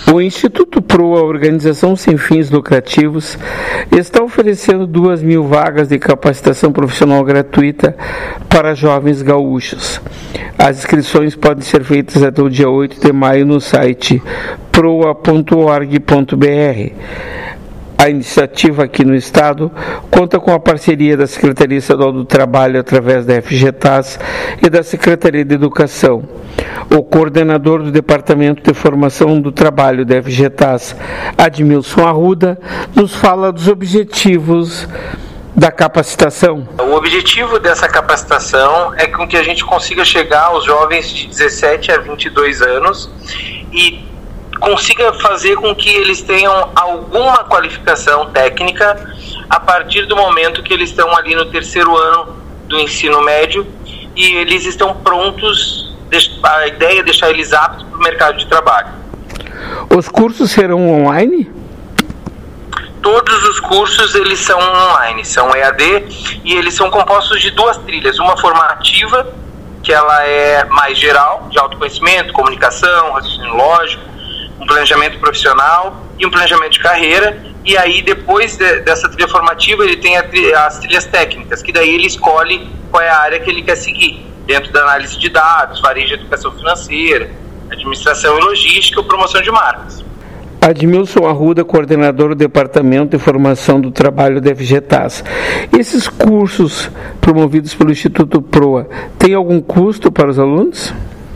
O Instituto PROA, organização sem fins lucrativos, está oferecendo 2.000 vagas de capacitação profissional gratuita para jovens gaúchos. As inscrições podem ser feitas até o dia 8 de maio no site proa.org.br. A iniciativa aqui no Estado conta com a parceria da Secretaria Estadual do Trabalho através da FGTAS e da Secretaria de Educação. O coordenador do Departamento de Formação do Trabalho da FGTAS, Admilson Arruda, nos fala dos objetivos da capacitação. O objetivo dessa capacitação é com que a gente consiga chegar aos jovens de 17 a 22 anos e consiga fazer com que eles tenham alguma qualificação técnica a partir do momento que eles estão ali no terceiro ano do ensino médio e eles estão prontos, a ideia é deixar eles aptos para o mercado de trabalho. Os cursos serão online? Todos os cursos eles são online, são EAD e eles são compostos de duas trilhas, uma formativa, que ela é mais geral, de autoconhecimento, comunicação, raciocínio lógico, um planejamento profissional e um planejamento de carreira, e aí depois dessa trilha formativa ele tem as trilhas técnicas, que daí ele escolhe qual é a área que ele quer seguir, dentro da análise de dados, varejo de educação financeira, administração e logística ou promoção de marcas. Admilson Arruda, coordenador do Departamento de Formação do Trabalho da FGTAS. Esses cursos promovidos pelo Instituto PROA têm algum custo para os alunos?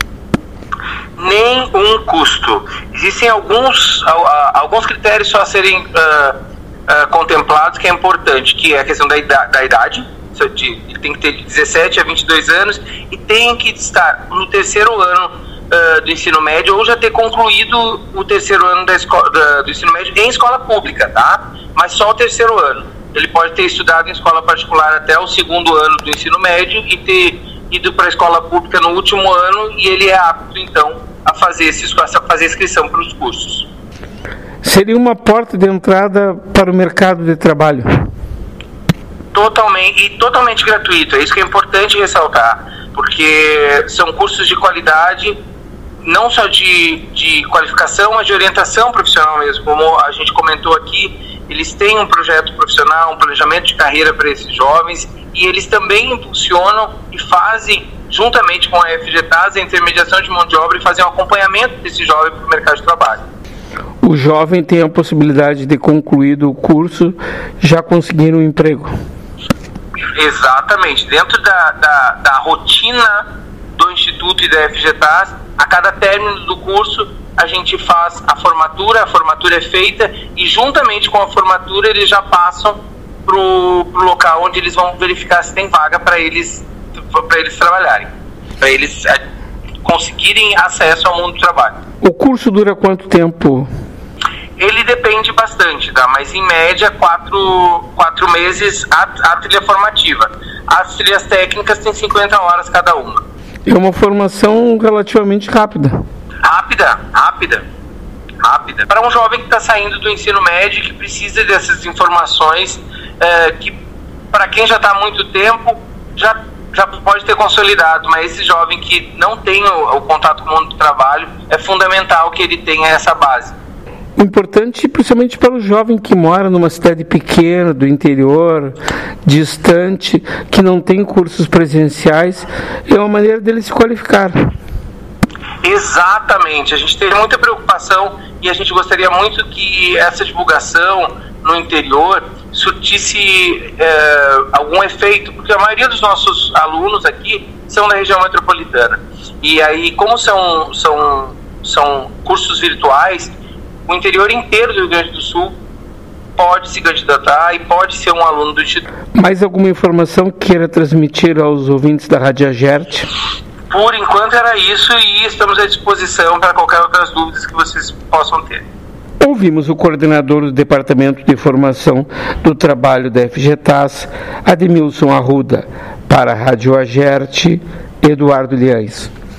Nenhum custo. Existem alguns critérios só a serem contemplados, que é importante, que é a questão da idade. Ele tem que ter de 17 a 22 anos e tem que estar no terceiro ano do ensino médio ou já ter concluído o terceiro ano do ensino médio em escola pública, tá? Mas só o terceiro ano. Ele pode ter estudado em escola particular até o segundo ano do ensino médio e ter ido para a escola pública no último ano e ele é apto, então, a fazer a inscrição para os cursos. Seria uma porta de entrada para o mercado de trabalho? Totalmente gratuito, é isso que é importante ressaltar, porque são cursos de qualidade, não só de qualificação, mas de orientação profissional mesmo, como a gente comentou aqui, eles têm um projeto profissional, um planejamento de carreira para esses jovens, e eles também impulsionam e fazem, juntamente com a FGTAS, a intermediação de mão de obra e fazem um acompanhamento desse jovem para o mercado de trabalho. O jovem tem a possibilidade de concluir o curso, já conseguir um emprego. Exatamente. Dentro da rotina do Instituto e da FGTAS, a cada término do curso, a gente faz a formatura é feita e juntamente com a formatura eles já passam para o local onde eles vão verificar se tem vaga para eles trabalharem, para eles conseguirem acesso ao mundo do trabalho. O curso dura quanto tempo? Ele depende bastante, tá? Mas em média 4 meses a trilha formativa. As trilhas técnicas têm 50 horas cada uma. É uma formação relativamente rápida. Rápida. Para um jovem que está saindo do ensino médio, que precisa dessas informações, que para quem já está há muito tempo, já pode ter consolidado, mas esse jovem que não tem o contato com o mundo do trabalho, é fundamental que ele tenha essa base. Importante, principalmente para o jovem que mora numa cidade pequena, do interior, distante, que não tem cursos presenciais, é uma maneira dele se qualificar. Exatamente, a gente tem muita preocupação e a gente gostaria muito que essa divulgação no interior surtisse algum efeito, porque a maioria dos nossos alunos aqui são da região metropolitana. E aí, como são cursos virtuais, o interior inteiro do Rio Grande do Sul pode se candidatar e pode ser um aluno do Instituto. Mais alguma informação que queira transmitir aos ouvintes da Rádio Agerte? Por enquanto era isso e estamos à disposição para qualquer outras dúvidas que vocês possam ter. Ouvimos o coordenador do Departamento de Formação do Trabalho da FGTAS, Admilson Arruda. Para a Rádio Agerte, Eduardo Liães.